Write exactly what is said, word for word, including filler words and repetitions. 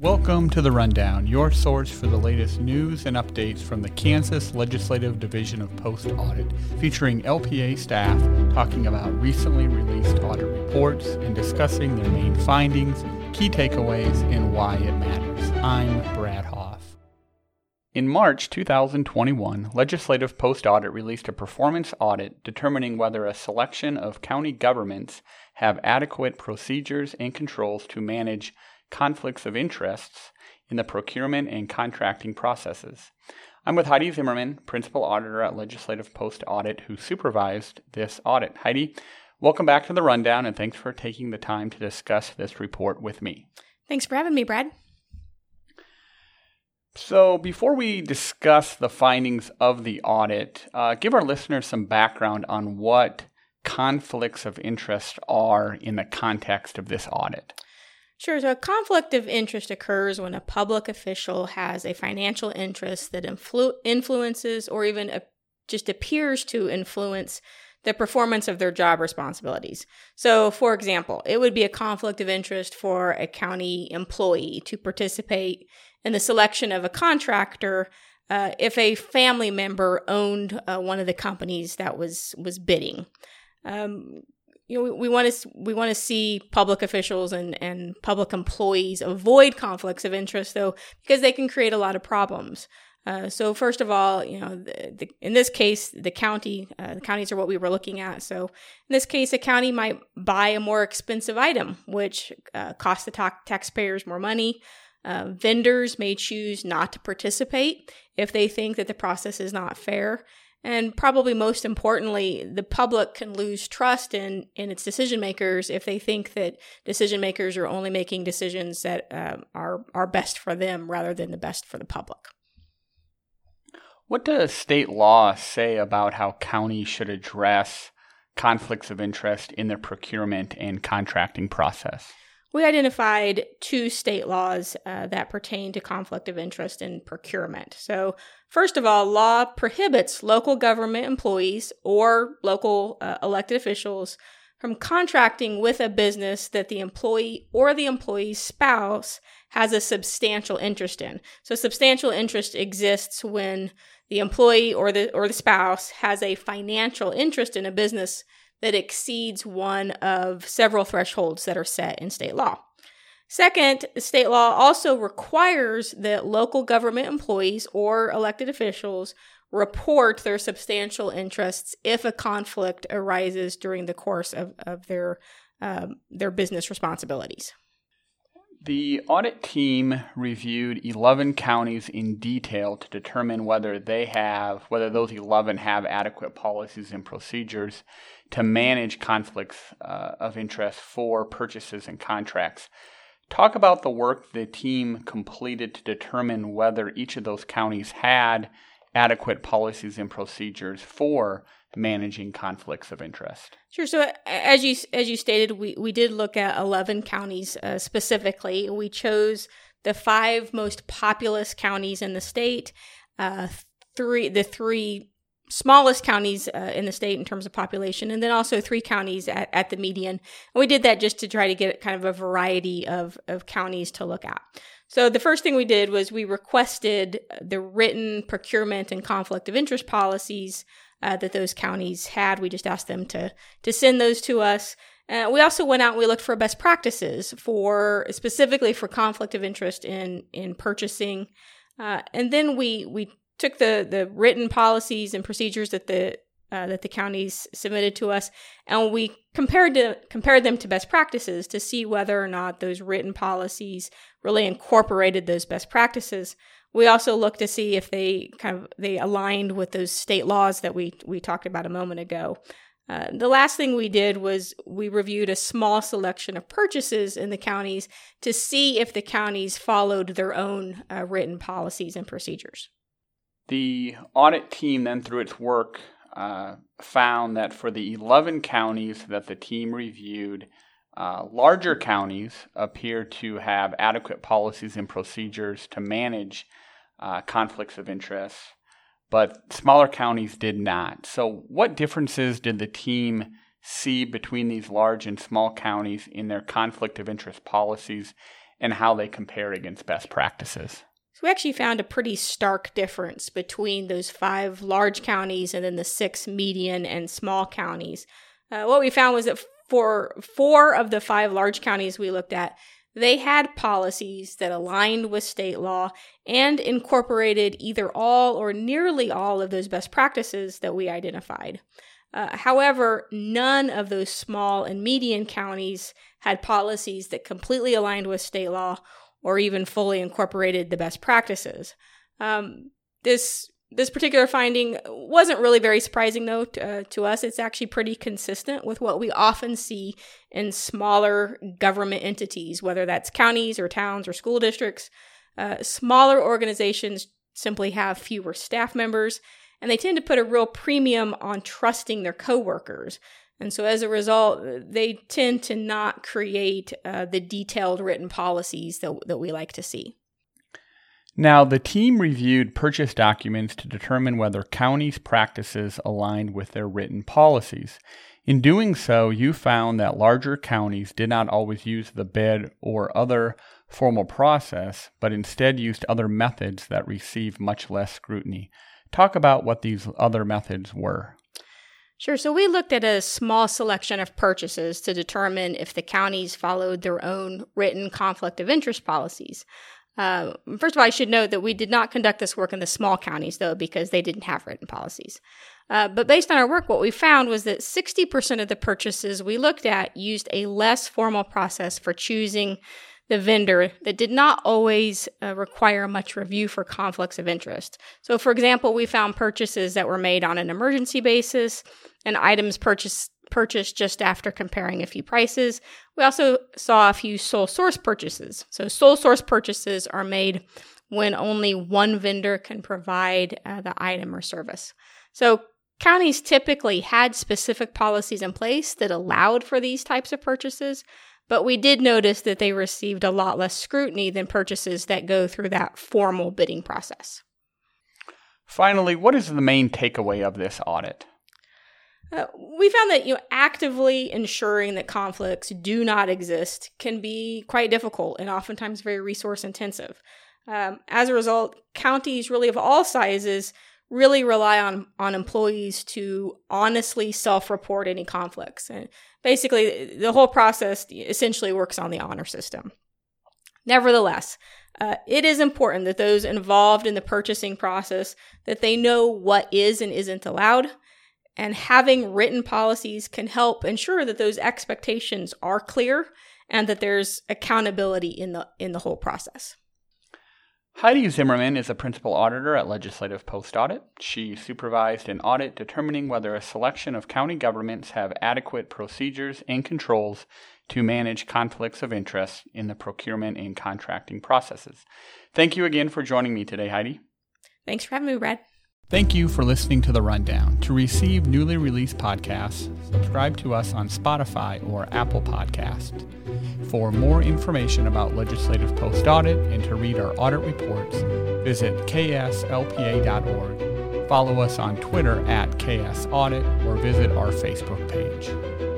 Welcome to The Rundown, your source for the latest news and updates from the Kansas Legislative Division of Post Audit, featuring L P A staff talking about recently released audit reports and discussing their main findings, key takeaways, and why it matters. I'm Brad Hoff. In March two thousand twenty-one, Legislative Post Audit released a performance audit determining whether a selection of county governments have adequate procedures and controls to manage conflicts of interests in the procurement and contracting processes. I'm with Heidi Zimmerman, Principal Auditor at Legislative Post Audit, who supervised this audit. Heidi, welcome back to The Rundown, and thanks for taking the time to discuss this report with me. Thanks for having me, Brad. So before we discuss the findings of the audit, uh, give our listeners some background on what conflicts of interest are in the context of this audit. Sure. So a conflict of interest occurs when a public official has a financial interest that influ- influences or even a- just appears to influence the performance of their job responsibilities. So, for example, it would be a conflict of interest for a county employee to participate in the selection of a contractor uh, if a family member owned uh, one of the companies that was was bidding. Um, You know, we, we want to we want to see public officials and, and public employees avoid conflicts of interest, though, because they can create a lot of problems. Uh, so, first of all, you know, the, the, in this case, the county, uh, the counties are what we were looking at. So, in this case, a county might buy a more expensive item, which uh, costs the ta- taxpayers more money. Uh, vendors may choose not to participate if they think that the process is not fair. And probably most importantly, the public can lose trust in, in its decision makers if they think that decision makers are only making decisions that uh, are, are best for them rather than the best for the public. What does state law say about how counties should address conflicts of interest in their procurement and contracting process? We identified two state laws uh, that pertain to conflict of interest in procurement. So, first of all, law prohibits local government employees or local uh, elected officials from contracting with a business that the employee or the employee's spouse has a substantial interest in. So, substantial interest exists when the employee or the or the spouse has a financial interest in a business that exceeds one of several thresholds that are set in state law. Second, state law also requires that local government employees or elected officials report their substantial interests if a conflict arises during the course of, of their, um, their business responsibilities. The audit team reviewed eleven counties in detail to determine whether they have, whether those eleven have adequate policies and procedures to manage conflicts uh, of interest for purchases and contracts. Talk about the work the team completed to determine whether each of those counties had adequate policies and procedures for managing conflicts of interest. Sure. So as you as you stated, we, we did look at eleven counties uh, specifically. We chose the five most populous counties in the state, uh, three the three smallest counties uh, in the state in terms of population, and then also three counties at, at the median. And we did that just to try to get kind of a variety of, of counties to look at. So the first thing we did was we requested the written procurement and conflict of interest policies uh, that those counties had. We just asked them to, to send those to us. Uh, we also went out and we looked for best practices for specifically for conflict of interest in, in purchasing. Uh, and then we, we took the, the written policies and procedures that the uh, that the counties submitted to us, and we compared to compared them to best practices to see whether or not those written policies really incorporated those best practices. We also looked to see if they kind of they aligned with those state laws that we we talked about a moment ago. Uh, the last thing we did was we reviewed a small selection of purchases in the counties to see if the counties followed their own uh, written policies and procedures. The audit team then, through its work, uh, found that for the eleven counties that the team reviewed, uh, larger counties appear to have adequate policies and procedures to manage uh, conflicts of interest, but smaller counties did not. So what differences did the team see between these large and small counties in their conflict of interest policies, and how they compare against best practices. So we actually found a pretty stark difference between those five large counties and then the six medium and small counties. Uh, what we found was that for four of the five large counties we looked at, they had policies that aligned with state law and incorporated either all or nearly all of those best practices that we identified. Uh, however, none of those small and medium counties had policies that completely aligned with state law or even fully incorporated the best practices. Um, this this particular finding wasn't really very surprising, though, to, uh, to us. It's actually pretty consistent with what we often see in smaller government entities, whether that's counties or towns or school districts. Uh, smaller organizations simply have fewer staff members, and they tend to put a real premium on trusting their coworkers. And so as a result, they tend to not create uh, the detailed written policies that, that we like to see. Now, the team reviewed purchase documents to determine whether counties' practices aligned with their written policies. In doing so, you found that larger counties did not always use the bid or other formal process, but instead used other methods that received much less scrutiny. Talk about what these other methods were. Sure. So we looked at a small selection of purchases to determine if the counties followed their own written conflict of interest policies. Uh, first of all, I should note that we did not conduct this work in the small counties, though, because they didn't have written policies. Uh, but based on our work, what we found was that sixty percent of the purchases we looked at used a less formal process for choosing the vendor that did not always uh, require much review for conflicts of interest. So, for example, we found purchases that were made on an emergency basis and items purchased purchased just after comparing a few prices. We also saw a few sole source purchases. So sole source purchases are made when only one vendor can provide uh, the item or service. So counties typically had specific policies in place that allowed for these types of purchases, but we did notice that they received a lot less scrutiny than purchases that go through that formal bidding process. Finally, what is the main takeaway of this audit? Uh, we found that you know, actively ensuring that conflicts do not exist can be quite difficult and oftentimes very resource intensive. Um, as a result, counties really of all sizes really rely on, on employees to honestly self-report any conflicts. And basically, the whole process essentially works on the honor system. Nevertheless, uh, it is important that those involved in the purchasing process, that they know what is and isn't allowed. And having written policies can help ensure that those expectations are clear and that there's accountability in the in the whole process. Heidi Zimmerman is a principal auditor at Legislative Post Audit. She supervised an audit determining whether a selection of county governments have adequate procedures and controls to manage conflicts of interest in the procurement and contracting processes. Thank you again for joining me today, Heidi. Thanks for having me, Brad. Thank you for listening to The Rundown. To receive newly released podcasts, subscribe to us on Spotify or Apple Podcast. For more information about Legislative Post Audit and to read our audit reports, visit k s l p a dot org, follow us on Twitter at K S Audit, or visit our Facebook page.